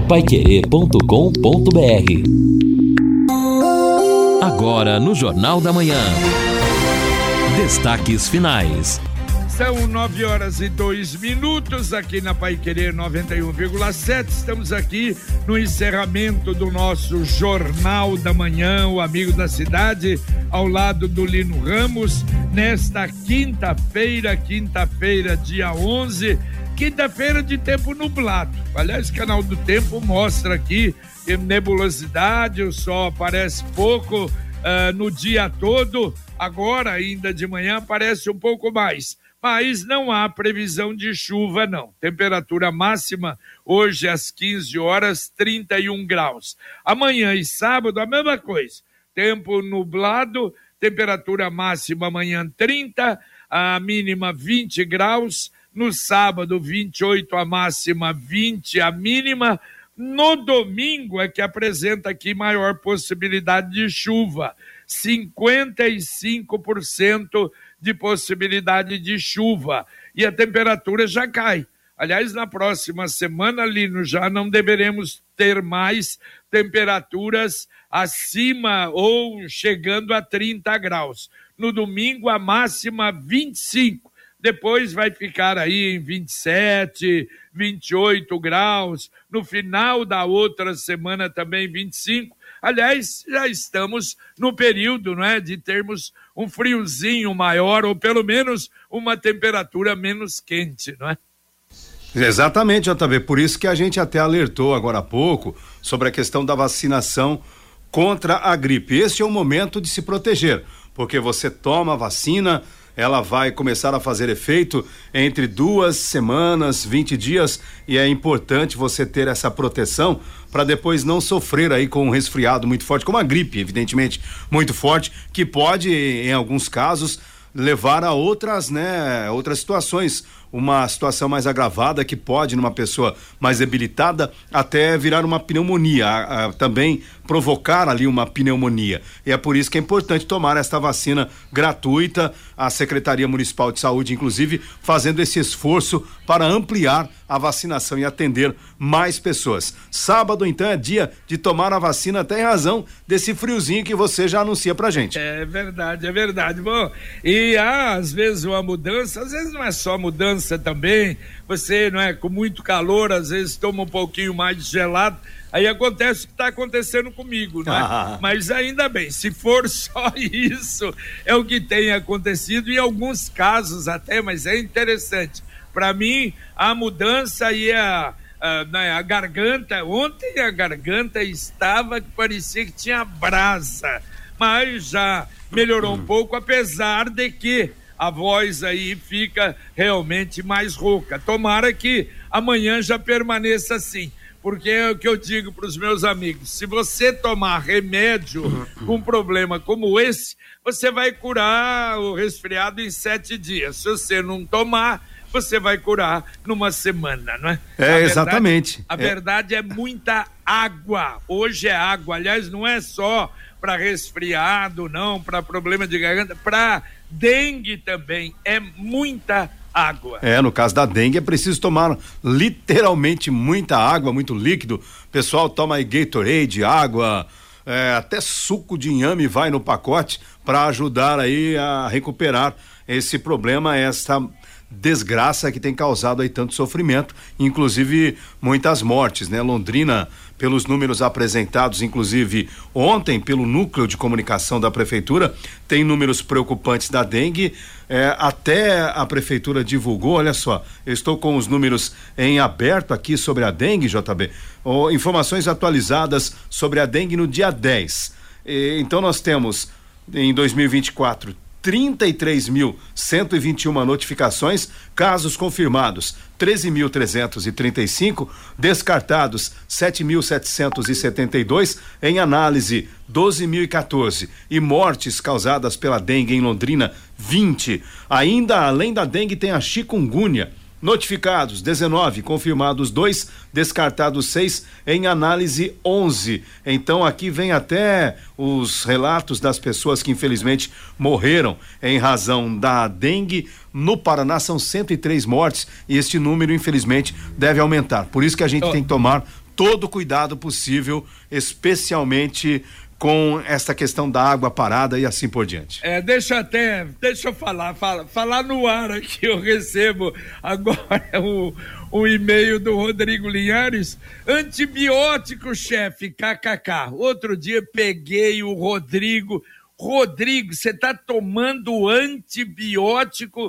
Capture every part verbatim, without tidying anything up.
pai querer ponto com ponto b r. Agora no Jornal da Manhã. Destaques finais. São nove horas e dois minutos aqui na Pai Querer noventa e um vírgula sete. Estamos aqui no encerramento do nosso Jornal da Manhã, o Amigo da Cidade, ao lado do Lino Ramos, nesta quinta-feira, quinta-feira, dia onze, quinta-feira de tempo nublado. Aliás, o Canal do Tempo mostra aqui nebulosidade, o sol aparece pouco uh, no dia todo, agora ainda de manhã aparece um pouco mais. Mas não há previsão de chuva, não. Temperatura máxima hoje às quinze horas, trinta e um graus. Amanhã e sábado, a mesma coisa. Tempo nublado, temperatura máxima amanhã trinta, a mínima vinte graus. No sábado, vinte e oito a máxima, vinte a mínima. No domingo é que apresenta aqui maior possibilidade de chuva. cinquenta e cinco por cento de possibilidade de chuva e a temperatura já cai. Aliás, na próxima semana, Lino, já não deveremos ter mais temperaturas acima ou chegando a trinta graus. No domingo, a máxima vinte e cinco. Depois vai ficar aí em vinte e sete, vinte e oito graus. No final da outra semana também vinte e cinco. Aliás, já estamos no período, não é, de termos um friozinho maior ou pelo menos uma temperatura menos quente, não é? Exatamente, J B. Por isso que a gente até alertou agora há pouco sobre a questão da vacinação contra a gripe. Este é o momento de se proteger, porque você toma a vacina, ela vai começar a fazer efeito entre duas semanas, vinte dias, e é importante você ter essa proteção para depois não sofrer aí com um resfriado muito forte, como a gripe, evidentemente, muito forte, que pode, em alguns casos, levar a outras, né, outras situações, uma situação mais agravada que pode, numa pessoa mais debilitada, até virar uma pneumonia, a, a, também provocar ali uma pneumonia. E é por isso que é importante tomar esta vacina gratuita, a Secretaria Municipal de Saúde, inclusive, fazendo esse esforço para ampliar a vacinação e atender mais pessoas. Sábado, então, é dia de tomar a vacina, até em razão desse friozinho que você já anuncia pra gente. É verdade, é verdade. Bom, e há, às vezes, uma mudança, às vezes não é só mudança também, você, não é, com muito calor, às vezes toma um pouquinho mais de gelado, aí acontece o que está acontecendo comigo, né? Ah. Mas ainda bem, se for só isso, é o que tem acontecido em alguns casos até, mas é interessante. Para mim, a mudança e a, a, né, a garganta, ontem a garganta estava que parecia que tinha brasa, mas já melhorou hum. um pouco, apesar de que a voz aí fica realmente mais rouca. Tomara que amanhã já permaneça assim, porque é o que eu digo para os meus amigos, se você tomar remédio com um problema como esse, você vai curar o resfriado em sete dias. Se você não tomar, você vai curar numa semana, não é? É, a verdade, exatamente. A é. verdade é muita água. Hoje é água. Aliás, não é só para resfriado, não, para problema de garganta, para dengue também. É muita água. É, no caso da dengue é preciso tomar literalmente muita água, muito líquido. O pessoal toma aí Gatorade, água, é, até suco de inhame vai no pacote para ajudar aí a recuperar esse problema, essa desgraça que tem causado aí tanto sofrimento, inclusive muitas mortes, né? Londrina, pelos números apresentados, inclusive ontem pelo núcleo de comunicação da prefeitura, tem números preocupantes da dengue, é, até a prefeitura divulgou, olha só, eu estou com os números em aberto aqui sobre a dengue, J B, oh, informações atualizadas sobre a dengue no dia dez. E, então nós temos em dois mil e vinte e quatro trinta e três mil cento e vinte e uma notificações, casos confirmados treze mil trezentos e trinta e cinco, descartados sete mil setecentos e setenta e dois, em análise doze mil e quatorze, e mortes causadas pela dengue em Londrina vinte. Ainda além da dengue tem a chikungunya. Notificados dezenove, confirmados dois, descartados seis, em análise onze. Então aqui vem até os relatos das pessoas que infelizmente morreram em razão da dengue. No Paraná são cento e três mortes e este número infelizmente deve aumentar. Por isso que a gente oh. tem que tomar todo o cuidado possível, especialmente com essa questão da água parada e assim por diante. É, deixa até, deixa eu falar, fala, falar no ar aqui, eu recebo agora o, o e-mail do Rodrigo Linhares, antibiótico, chefe, kkk. Outro dia peguei o Rodrigo, Rodrigo, você está tomando antibiótico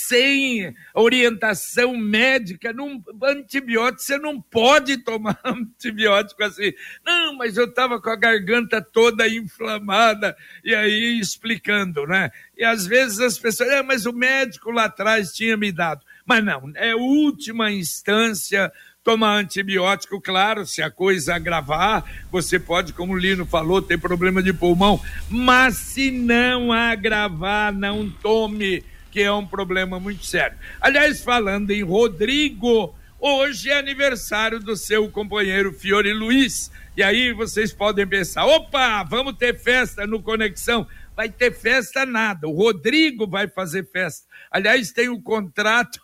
sem orientação médica? Não, antibiótico, você não pode tomar antibiótico assim. Não, mas eu estava com a garganta toda inflamada, e aí explicando, né? E às vezes as pessoas, ah, mas o médico lá atrás tinha me dado. Mas não, é última instância tomar antibiótico, claro, se a coisa agravar, você pode, como o Lino falou, ter problema de pulmão, mas se não agravar, não tome, que é um problema muito sério. Aliás, falando em Rodrigo, hoje é aniversário do seu companheiro Fiore Luiz, e aí vocês podem pensar, opa, vamos ter festa no Conexão. Vai ter festa nada, o Rodrigo vai fazer festa. Aliás, tem um contrato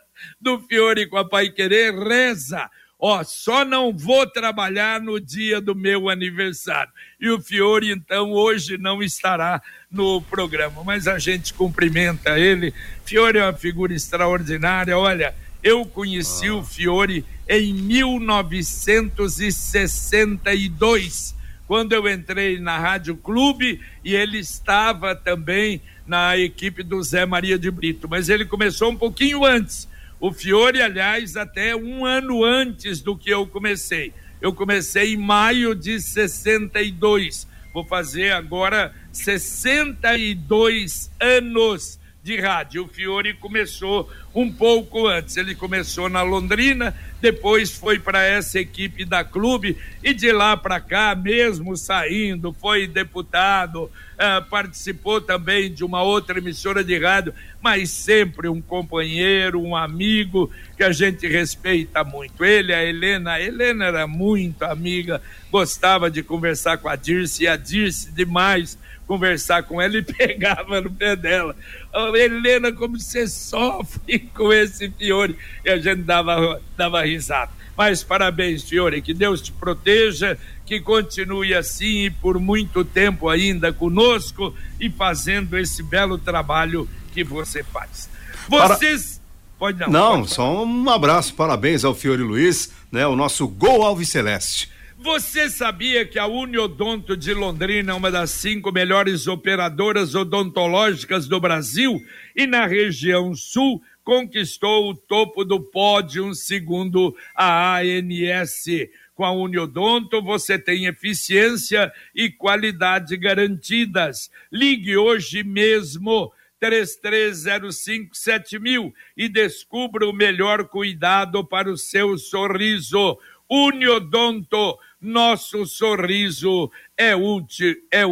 do Fiore com a Paiquerê, reza, ó, só não vou trabalhar no dia do meu aniversário. E o Fiore, então, hoje não estará no programa, mas a gente cumprimenta ele. Fiore é uma figura extraordinária, olha, eu conheci ah. o Fiore em mil novecentos e sessenta e dois, quando eu entrei na Rádio Clube, e ele estava também na equipe do Zé Maria de Brito, mas ele começou um pouquinho antes. O Fiore, aliás, até um ano antes do que eu comecei. Eu comecei em maio de sessenta e dois. Vou fazer agora sessenta e dois anos de rádio. O Fiore começou um pouco antes. Ele começou na Londrina, depois foi para essa equipe da Clube, e de lá para cá, mesmo saindo, foi deputado, uh, participou também de uma outra emissora de rádio, mas sempre um companheiro, um amigo que a gente respeita muito. Ele, a Helena, a Helena era muito amiga, gostava de conversar com a Dirce, e a Dirce demais conversar com ela, e pegava no pé dela. Oh, Helena, como você sofre com esse Fiore, e a gente dava, dava risada. Mas parabéns, Fiore, que Deus te proteja, que continue assim e por muito tempo ainda conosco e fazendo esse belo trabalho que você faz. Vocês... Para... Pode não. Não, pode só um abraço, parabéns ao Fiore Luiz, né, o nosso Gol Alviceleste. Você sabia que a Uniodonto de Londrina é uma das cinco melhores operadoras odontológicas do Brasil e na região sul conquistou o topo do pódio segundo a A N S? Com a Uniodonto você tem eficiência e qualidade garantidas. Ligue hoje mesmo três três zero cinco sete mil e descubra o melhor cuidado para o seu sorriso. Uniodonto, nosso sorriso é útil, é,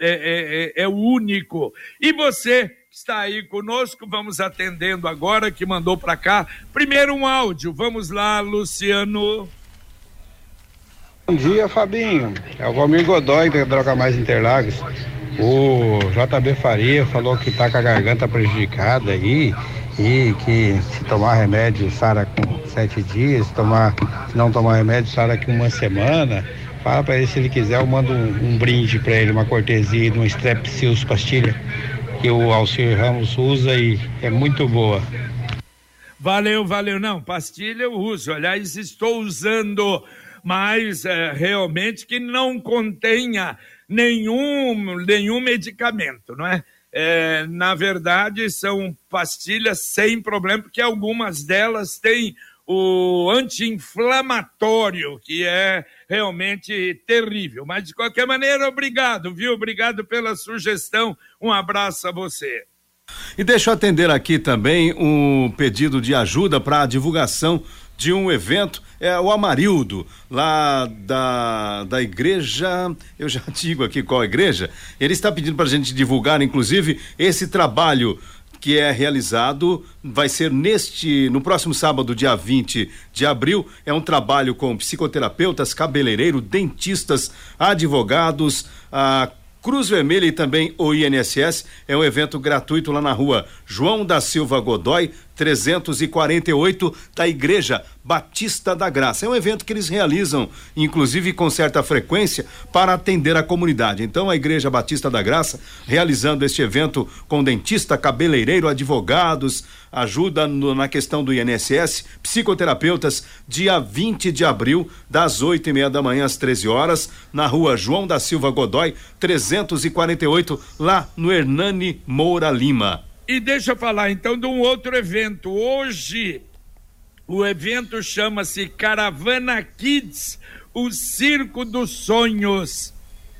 é, é, é único. E você que está aí conosco, vamos atendendo agora, que mandou para cá. Primeiro um áudio, vamos lá, Luciano. Bom dia, Fabinho. É o Valmir Godoy da Droga Mais Interlagos. O J B Faria falou que tá com a garganta prejudicada aí, e que se tomar remédio sara com sete dias, se, tomar, se não tomar remédio sara com uma semana. Fala pra ele, se ele quiser, eu mando um, um brinde pra ele, uma cortesia de um Strepsils pastilha que o Alcir Ramos usa e é muito boa. Valeu, valeu. Não, pastilha eu uso, aliás, estou usando, mas é, realmente que não contenha nenhum, nenhum medicamento, não é? É, na verdade, são pastilhas sem problema, porque algumas delas têm o anti-inflamatório, que é realmente terrível. Mas, de qualquer maneira, obrigado, viu? Obrigado pela sugestão. Um abraço a você. E deixa eu atender aqui também um pedido de ajuda para a divulgação de um evento, é o Amarildo, lá da, da igreja, eu já digo aqui qual igreja, ele está pedindo para a gente divulgar, inclusive, esse trabalho que é realizado, vai ser neste, no próximo sábado, dia vinte de abril, é um trabalho com psicoterapeutas, cabeleireiros, dentistas, advogados, a Cruz Vermelha e também o I N S S. É um evento gratuito lá na rua João da Silva Godoy, trezentos e quarenta e oito, da Igreja Batista da Graça. É um evento que eles realizam, inclusive com certa frequência, para atender a comunidade. Então, a Igreja Batista da Graça, realizando este evento com dentista, cabeleireiro, advogados, ajuda no, na questão do I N S S, psicoterapeutas, dia vinte de abril, das oito e meia da manhã às treze horas, na rua João da Silva Godoy, trezentos e quarenta e oito, lá no Hernani Moura Lima. E deixa eu falar então de um outro evento. Hoje, o evento chama-se Caravana Kids, o Circo dos Sonhos.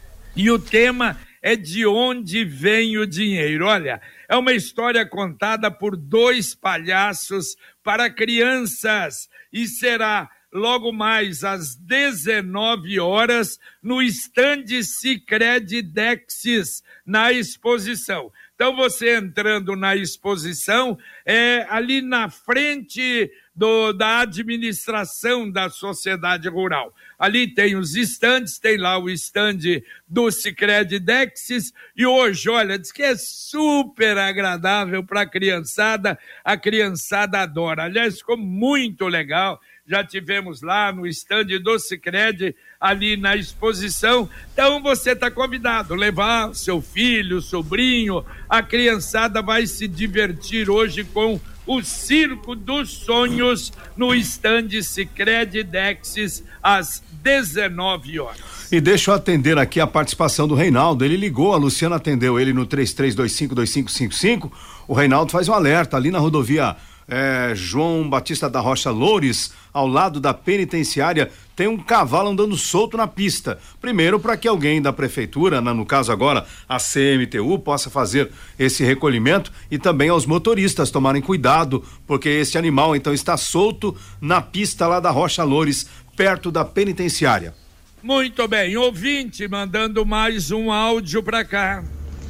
E o tema é De Onde Vem o Dinheiro. Olha, é uma história contada por dois palhaços para crianças e será logo mais às dezenove horas no estande Sicredi Dexis, na exposição. Então, você entrando na exposição, é ali na frente do, da administração da sociedade rural. Ali tem os estandes, tem lá o estande do Sicredi Dexis, e hoje, olha, diz que é super agradável para a criançada, a criançada adora. Aliás, ficou muito legal. Já tivemos lá no estande do Sicredi, ali na exposição. Então você está convidado a levar seu filho, sobrinho, a criançada vai se divertir hoje com o Circo dos Sonhos no estande Sicredi Dexis às dezenove horas. E deixa eu atender aqui a participação do Reinaldo. Ele ligou, a Luciana atendeu ele no três três dois cinco dois cinco cinco cinco. O Reinaldo faz um alerta ali na rodovia É, João Batista da Rocha Loures, ao lado da penitenciária, tem um cavalo andando solto na pista. Primeiro, para que alguém da prefeitura, no caso agora a C M T U, possa fazer esse recolhimento, e também aos motoristas tomarem cuidado, porque esse animal então está solto na pista lá da Rocha Loures, perto da penitenciária. Muito bem, ouvinte mandando mais um áudio para cá.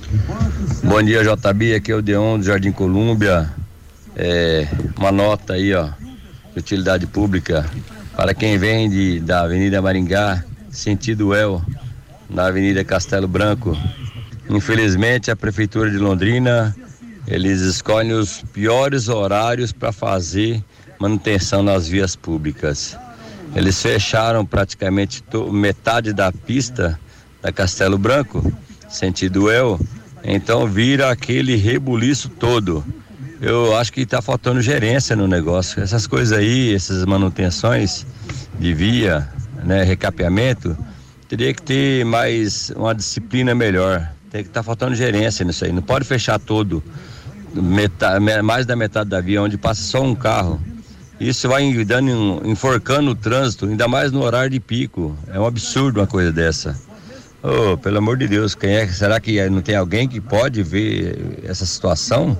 Bom dia, J B, aqui é o Deon do Jardim Colúmbia. É, uma nota aí, ó, de utilidade pública para quem vem de, da Avenida Maringá, sentido El, na Avenida Castelo Branco. Infelizmente, a Prefeitura de Londrina, eles escolhem os piores horários para fazer manutenção nas vias públicas. Eles fecharam praticamente to, metade da pista da Castelo Branco, sentido El, então vira aquele rebuliço todo. Eu acho que está faltando gerência no negócio. Essas coisas aí, essas manutenções de via, né, recapeamento, teria que ter mais uma disciplina melhor. Tem que estar tá faltando gerência nisso aí. Não pode fechar todo, metade, mais da metade da via, onde passa só um carro. Isso vai dando, enforcando o trânsito, ainda mais no horário de pico. É um absurdo uma coisa dessa. Oh, pelo amor de Deus, quem é? Será que não tem alguém que pode ver essa situação?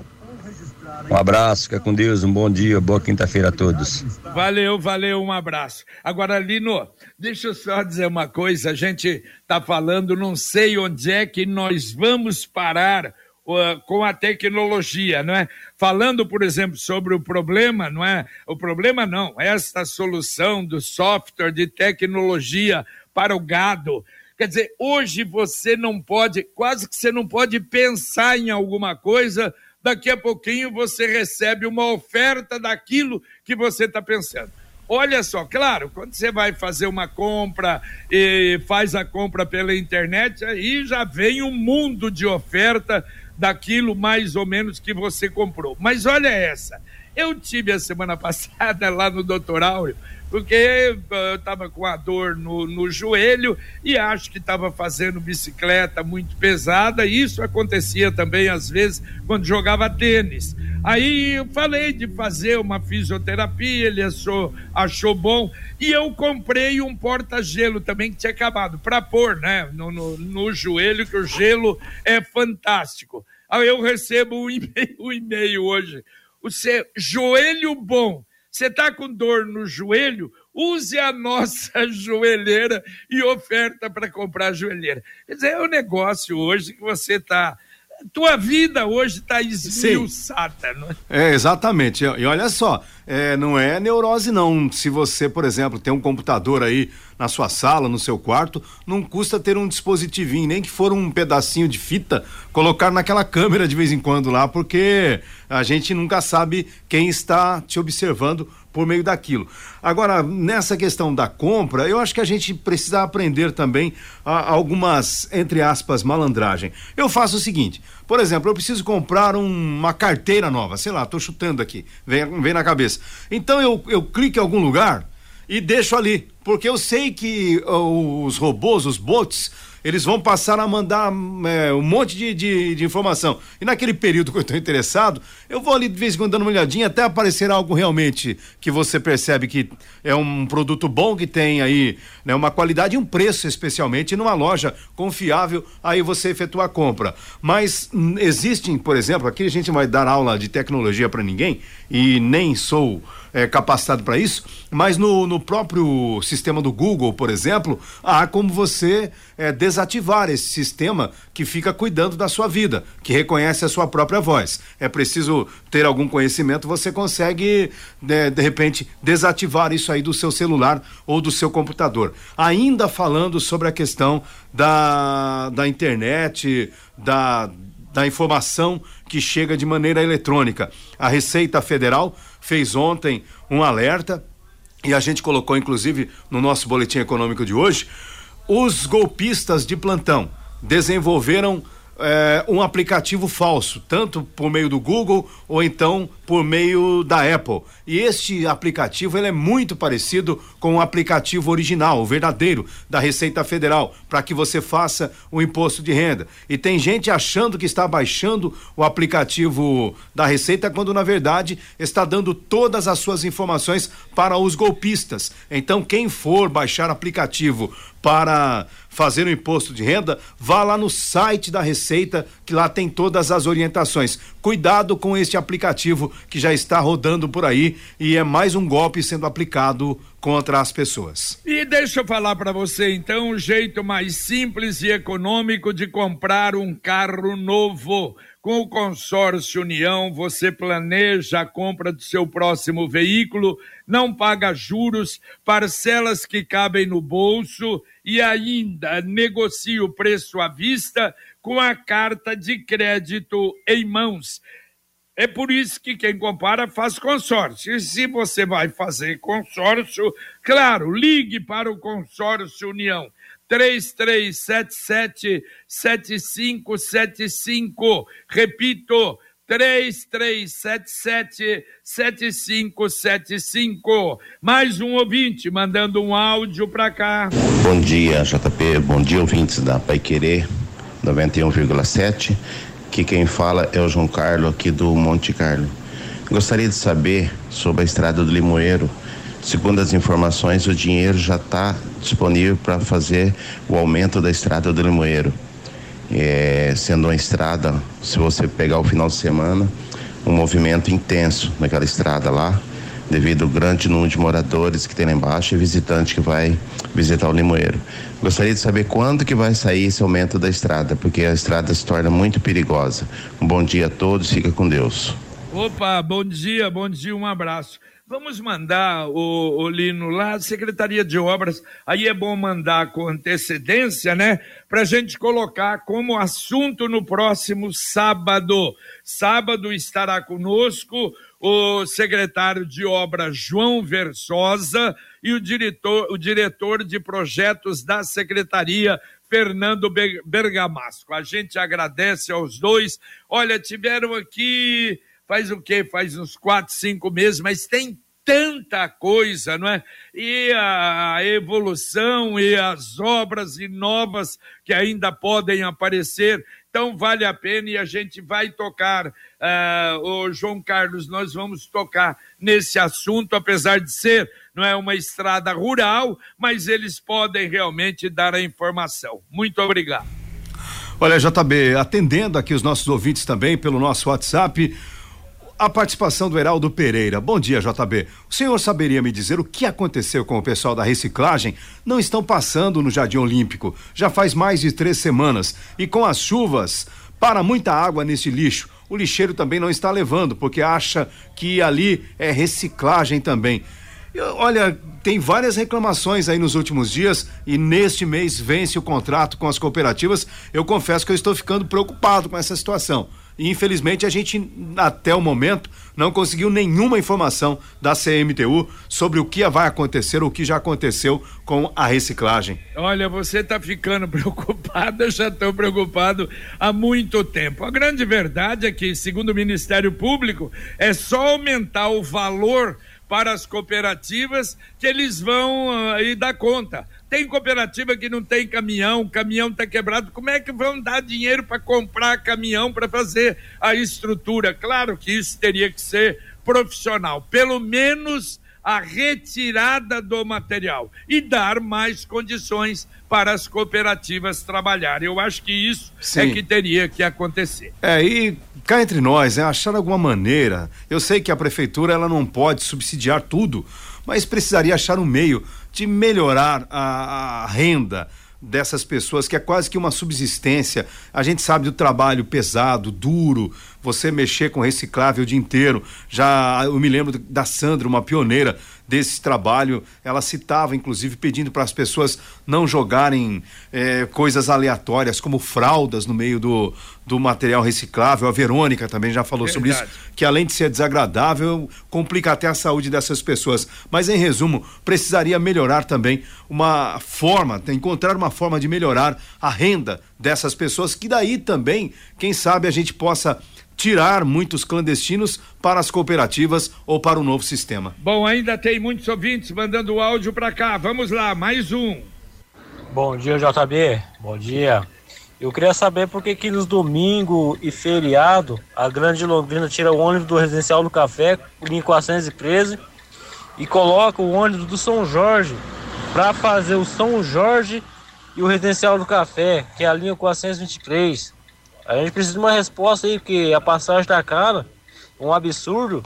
Um abraço, fica com Deus, um bom dia, boa quinta-feira a todos. Valeu, valeu, um abraço. Agora, Lino, deixa eu só dizer uma coisa, a gente tá falando, não sei onde é que nós vamos parar uh, com a tecnologia, não é? Falando, por exemplo, sobre o problema, não é? O problema não, esta solução do software de tecnologia para o gado. Quer dizer, hoje você não pode, quase que você não pode pensar em alguma coisa. Daqui a pouquinho você recebe uma oferta daquilo que você está pensando. Olha só, claro, quando você vai fazer uma compra e faz a compra pela internet, aí já vem um mundo de oferta daquilo mais ou menos que você comprou. Mas olha essa, eu tive a semana passada lá no doutor Áureo, porque eu estava com a dor no, no joelho e acho que estava fazendo bicicleta muito pesada, e isso acontecia também às vezes quando jogava tênis. Aí eu falei de fazer uma fisioterapia, ele achou, achou bom, e eu comprei um porta-gelo também que tinha acabado, para pôr, né, no, no, no joelho, que o gelo é fantástico. Aí eu recebo um e-mail, um e-mail hoje, o seu joelho bom. Você está com dor no joelho? Use a nossa joelheira e oferta para comprar a joelheira. Quer dizer, é um negócio hoje que você está tua vida hoje está esmiuçada, não é? É, exatamente. E olha só, é, não é neurose não. Se você, por exemplo, tem um computador aí na sua sala, no seu quarto, não custa ter um dispositivinho, nem que for um pedacinho de fita, colocar naquela câmera de vez em quando lá, porque a gente nunca sabe quem está te observando por meio daquilo. Agora, nessa questão da compra, eu acho que a gente precisa aprender também a, algumas, entre aspas, malandragem. Eu faço o seguinte, por exemplo, eu preciso comprar um, uma carteira nova, sei lá, tô chutando aqui, vem, vem na cabeça. Então eu, eu clico em algum lugar e deixo ali, porque eu sei que uh, os robôs, os bots, eles vão passar a mandar é, um monte de, de, de informação. E naquele período que eu estou interessado, eu vou ali de vez em quando dando uma olhadinha até aparecer algo realmente que você percebe que é um produto bom, que tem aí, né, uma qualidade e um preço, especialmente numa loja confiável, aí você efetua a compra. Mas hum, existem, por exemplo, aqui a gente vai dar aula de tecnologia para ninguém e nem sou É, capacitado para isso, mas no, no próprio sistema do Google, por exemplo, há como você é, desativar esse sistema que fica cuidando da sua vida, que reconhece a sua própria voz. É preciso ter algum conhecimento, você consegue de, de repente desativar isso aí do seu celular ou do seu computador. Ainda falando sobre a questão da, da internet, da da informação que chega de maneira eletrônica. A Receita Federal fez ontem um alerta e a gente colocou inclusive no nosso boletim econômico de hoje. Os golpistas de plantão desenvolveram é, um aplicativo falso, tanto por meio do Google ou então por meio da Apple. E este aplicativo ele é muito parecido com o aplicativo original, o verdadeiro, da Receita Federal, para que você faça o imposto de renda. E tem gente achando que está baixando o aplicativo da Receita, quando na verdade está dando todas as suas informações para os golpistas. Então, quem for baixar aplicativo para fazer o imposto de renda, vá lá no site da Receita, que lá tem todas as orientações. Cuidado com este aplicativo que já está rodando por aí e é mais um golpe sendo aplicado contra as pessoas. E deixa eu falar para você então o jeito mais simples e econômico de comprar um carro novo. Com o Consórcio União, você planeja a compra do seu próximo veículo, não paga juros, parcelas que cabem no bolso e ainda negocia o preço à vista com a carta de crédito em mãos. É por isso que quem compara faz consórcio. E se você vai fazer consórcio, claro, ligue para o Consórcio União. três três sete sete, sete cinco sete cinco. Repito, três três sete sete, sete cinco sete cinco. Mais um ouvinte mandando um áudio para cá. Bom dia, J P. Bom dia, ouvintes da Paiquerê noventa e um vírgula sete. Aqui quem fala é o João Carlos, aqui do Monte Carlo. Gostaria de saber sobre a estrada do Limoeiro. Segundo as informações, o dinheiro já está disponível para fazer o aumento da estrada do Limoeiro. É, sendo uma estrada, se você pegar o final de semana, um movimento intenso naquela estrada lá, devido ao grande número de moradores que tem lá embaixo e visitante que vai visitar o Limoeiro. Gostaria de saber quando que vai sair esse aumento da estrada, porque a estrada se torna muito perigosa. Um bom dia a todos, fica com Deus. Opa, bom dia, bom dia, um abraço. Vamos mandar o, o Lino lá, Secretaria de Obras, aí é bom mandar com antecedência, né? Pra gente colocar como assunto no próximo sábado. Sábado estará conosco o secretário de Obras João Versosa e o diretor, o diretor de projetos da Secretaria, Fernando Bergamasco. A gente agradece aos dois. Olha, tiveram aqui... Faz o quê? Faz uns quatro, cinco meses, mas tem tanta coisa, não é? E a evolução e as obras e novas que ainda podem aparecer, então vale a pena e a gente vai tocar, uh, o João Carlos, nós vamos tocar nesse assunto, apesar de ser, não é uma estrada rural, mas eles podem realmente dar a informação. Muito obrigado. Olha, J B, atendendo aqui os nossos ouvintes também pelo nosso WhatsApp, a participação do Heraldo Pereira. Bom dia, J B. O senhor saberia me dizer o que aconteceu com o pessoal da reciclagem? Não estão passando no Jardim Olímpico. Já faz mais de três semanas. E com as chuvas, para muita água nesse lixo. O lixeiro também não está levando, porque acha que ali é reciclagem também. Eu, olha, tem várias reclamações aí nos últimos dias e neste mês vence o contrato com as cooperativas. Eu confesso que eu estou ficando preocupado com essa situação. E infelizmente a gente, até o momento, não conseguiu nenhuma informação da C M T U sobre o que vai acontecer ou o que já aconteceu com a reciclagem. Olha, você está ficando preocupado, eu já estou preocupado há muito tempo. A grande verdade é que, segundo o Ministério Público, é só aumentar o valor para as cooperativas que eles vão aí uh, dar conta. Tem cooperativa que não tem caminhão, o caminhão está quebrado, como é que vão dar dinheiro para comprar caminhão para fazer a estrutura? Claro que isso teria que ser profissional, pelo menos a retirada do material e dar mais condições para as cooperativas trabalharem. Eu acho que isso Sim. é que teria que acontecer. É, e cá entre nós, é achar alguma maneira, eu sei que a prefeitura ela não pode subsidiar tudo, mas precisaria achar um meio de melhorar a, a renda dessas pessoas, que é quase que uma subsistência. A gente sabe do trabalho pesado, duro, você mexer com reciclável o dia inteiro. Já eu me lembro da Sandra, uma pioneira desse trabalho, ela citava inclusive pedindo para as pessoas não jogarem eh, coisas aleatórias como fraldas no meio do, do material reciclável. A Verônica também já falou Verdade. sobre isso, que além de ser desagradável, complica até a saúde dessas pessoas. Mas em resumo, precisaria melhorar também uma forma, encontrar uma forma de melhorar a renda dessas pessoas, que daí também, quem sabe a gente possa tirar muitos clandestinos para as cooperativas ou para o novo sistema. Bom, ainda tem muitos ouvintes mandando áudio para cá. Vamos lá, mais um. Bom dia, J B. Bom dia. Eu queria saber por que que nos domingo e feriado a Grande Londrina tira o ônibus do Residencial do Café, linha quatrocentos e treze, e coloca o ônibus do São Jorge para fazer o São Jorge e o Residencial do Café, que é a linha quatrocentos e vinte e três. A gente precisa de uma resposta aí, porque a passagem tá cara, um absurdo,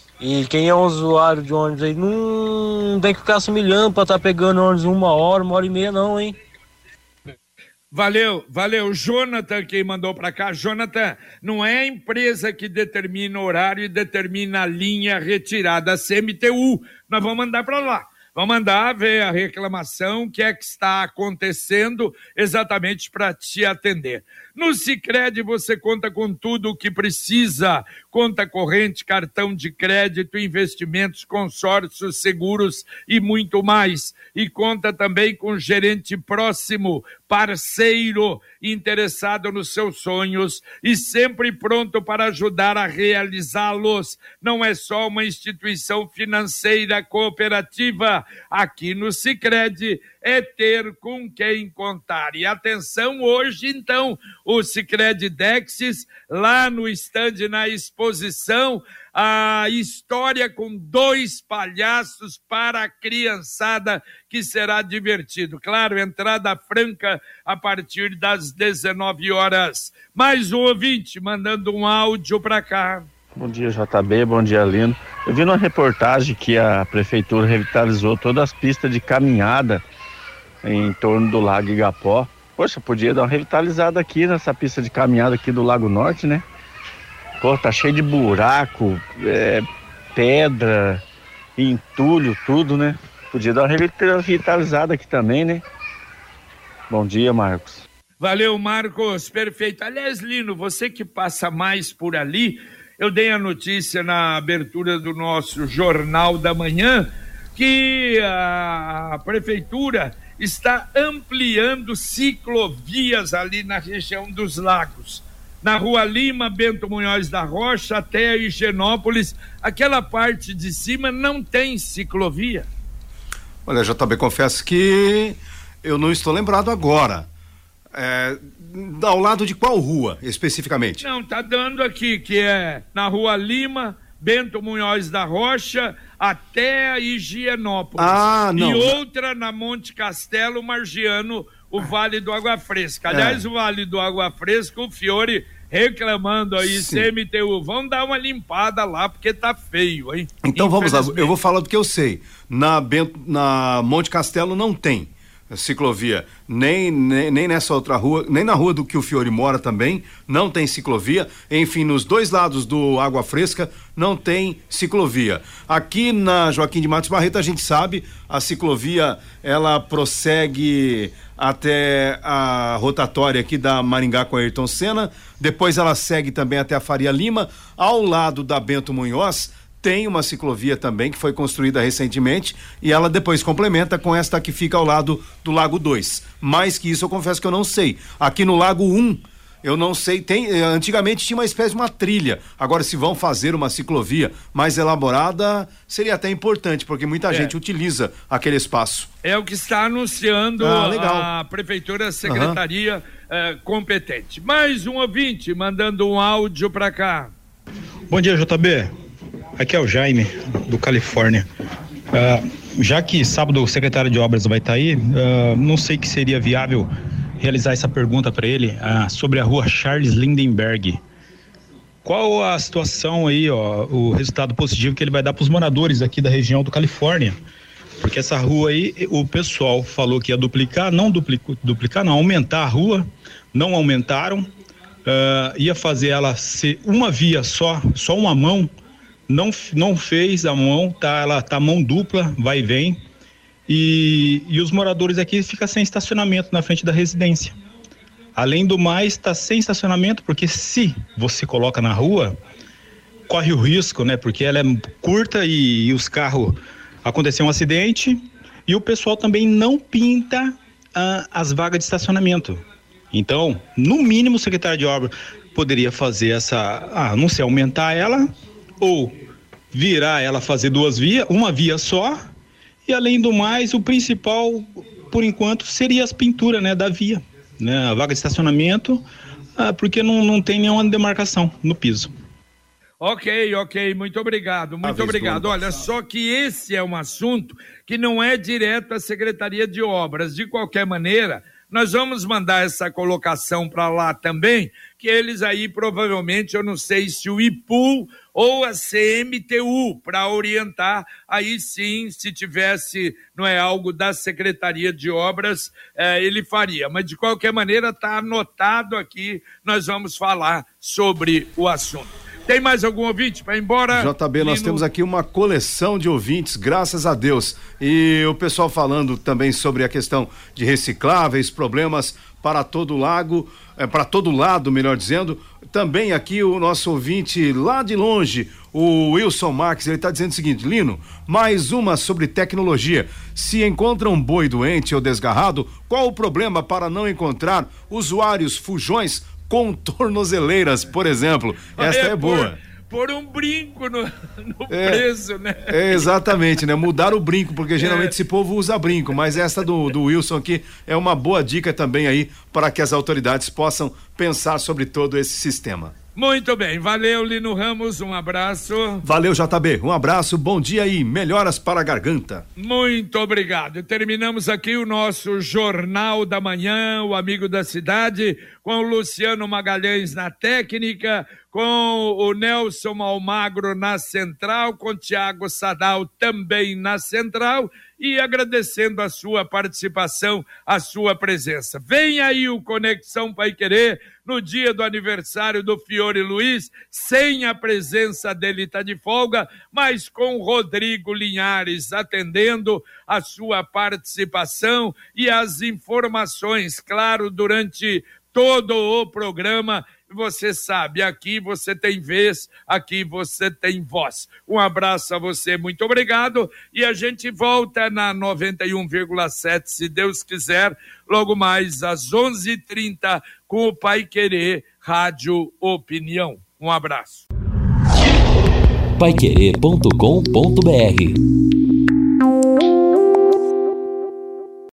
e quem é usuário de ônibus aí não tem que ficar se humilhando pra estar tá pegando ônibus uma hora, uma hora e meia não, hein? Valeu, valeu. Jonathan quem mandou pra cá. Jonathan, não é a empresa que determina o horário e determina a linha retirada, a C M T U. Nós vamos mandar pra lá. Vamos mandar ver a reclamação, o que é que está acontecendo exatamente para te atender. No Sicredi você conta com tudo o que precisa, conta corrente, cartão de crédito, investimentos, consórcios, seguros e muito mais. E conta também com gerente próximo, parceiro, interessado nos seus sonhos e sempre pronto para ajudar a realizá-los. Não é só uma instituição financeira cooperativa, aqui no Sicredi é ter com quem contar. E atenção, hoje então, o Sicredi Dexis, lá no estande, na exposição, a história com dois palhaços para a criançada, que será divertido. Claro, entrada franca a partir das dezenove horas. Mais um ouvinte mandando um áudio para cá. Bom dia, J B, bom dia, Lino. Eu vi numa reportagem que a prefeitura revitalizou todas as pistas de caminhada em torno do Lago Igapó. Poxa, podia dar uma revitalizada aqui nessa pista de caminhada aqui do Lago Norte, né? Pô, tá cheio de buraco, é, pedra, entulho, tudo, né? Podia dar uma revitalizada aqui também, né? Bom dia, Marcos. Valeu, Marcos, perfeito. Aliás, Lino, você que passa mais por ali, eu dei a notícia na abertura do nosso Jornal da Manhã que a prefeitura está ampliando ciclovias ali na região dos lagos. Na Rua Lima, Bento Munhoz da Rocha, até a Higienópolis, aquela parte de cima não tem ciclovia. Olha, J B, confesso que eu não estou lembrado agora. É, ao lado de qual rua, especificamente? Não, tá dando aqui, que é na Rua Lima, Bento Munhoz da Rocha, até a Higienópolis. Ah, não. E outra na Monte Castelo, Margiano, o Vale do Água Fresca. Aliás, é. o Vale do Água Fresca, o Fiore reclamando aí, Sim. C M T U, vamos dar uma limpada lá, porque tá feio, hein? Então vamos lá, eu vou falar do que eu sei. Na, Bento, na Monte Castelo não tem. ciclovia, nem, nem, nem nessa outra rua, nem na rua do que o Fiore mora também, não tem ciclovia. Enfim, nos dois lados do Água Fresca não tem ciclovia. Aqui na Joaquim de Matos Barreto, a gente sabe, a ciclovia ela prossegue até a rotatória aqui da Maringá com Ayrton Senna, depois ela segue também até a Faria Lima. Ao lado da Bento Munhoz tem uma ciclovia também que foi construída recentemente e ela depois complementa com esta que fica ao lado do Lago dois. Mais que isso eu confesso que eu não sei. Aqui no Lago um eu não sei, tem, antigamente tinha uma espécie de uma trilha, agora se vão fazer uma ciclovia mais elaborada, seria até importante, porque muita é. gente utiliza aquele espaço. É o que está anunciando ah, a Prefeitura, a Secretaria uhum. eh, competente. Mais um ouvinte mandando um áudio para cá. Bom dia, J B. Aqui é o Jaime, do Califórnia. Uh, já que sábado o secretário de obras vai estar aí, uh, não sei que seria viável realizar essa pergunta para ele uh, sobre a rua Charles Lindenberg. Qual a situação aí, ó, o resultado positivo que ele vai dar para os moradores aqui da região do Califórnia? Porque essa rua aí, o pessoal falou que ia duplicar, não duplico, duplicar, não, aumentar a rua, não aumentaram, uh, ia fazer ela ser uma via só, só uma mão, não, não fez a mão, tá, ela tá mão dupla, vai e vem. E, e os moradores aqui ficam sem estacionamento na frente da residência. Além do mais, está sem estacionamento, porque se você coloca na rua, corre o risco, né? Porque ela é curta e, e os carros, aconteceu um acidente e o pessoal também não pinta ah, as vagas de estacionamento. Então, no mínimo, o secretário de obra poderia fazer essa, ah, não sei, aumentar ela ou virar ela, fazer duas vias, uma via só. E além do mais, o principal, por enquanto, seria as pinturas, né, da via, né, a vaga de estacionamento, ah, porque não, não tem nenhuma demarcação no piso. Ok, ok, muito obrigado, muito obrigado. Olha, só que esse é um assunto que não é direto à Secretaria de Obras. De qualquer maneira, nós vamos mandar essa colocação para lá também, que eles aí provavelmente, eu não sei se o I P U ou a C M T U, para orientar, aí sim, se tivesse, não é algo da Secretaria de Obras, eh, ele faria. Mas de qualquer maneira está anotado aqui, nós vamos falar sobre o assunto. Tem mais algum ouvinte para ir embora? J B, nós Lino... temos aqui uma coleção de ouvintes, graças a Deus. E o pessoal falando também sobre a questão de recicláveis, problemas para todo lago, é, para todo lado, melhor dizendo. Também aqui o nosso ouvinte lá de longe, o Wilson Marques, ele está dizendo o seguinte: Lino, mais uma sobre tecnologia. Se encontra um boi doente ou desgarrado, qual o problema para não encontrar usuários fujões com tornozeleiras, por exemplo? Esta é, é boa. Por, por um brinco no, no é, preço, né? É, exatamente, né? Mudar o brinco, porque geralmente é. esse povo usa brinco, mas essa do, do Wilson aqui é uma boa dica também aí para que as autoridades possam pensar sobre todo esse sistema. Muito bem, valeu Lino Ramos, um abraço. Valeu J B, um abraço, bom dia e melhoras para a garganta. Muito obrigado, terminamos aqui o nosso Jornal da Manhã, o Amigo da Cidade, com o Luciano Magalhães na técnica, com o Nelson Almagro na central, com o Tiago Sadal também na central, e agradecendo a sua participação, a sua presença. Vem aí o Conexão Paiquerê, no dia do aniversário do Fiore Luiz, sem a presença dele, tá de folga, mas com o Rodrigo Linhares atendendo a sua participação e as informações, claro, durante todo o programa. Você sabe, aqui você tem vez, aqui você tem voz. Um abraço a você, muito obrigado, e a gente volta na noventa e um vírgula sete, se Deus quiser, logo mais às onze e trinta, com o Paiquerê Rádio Opinião. Um abraço. paiquerê ponto com ponto br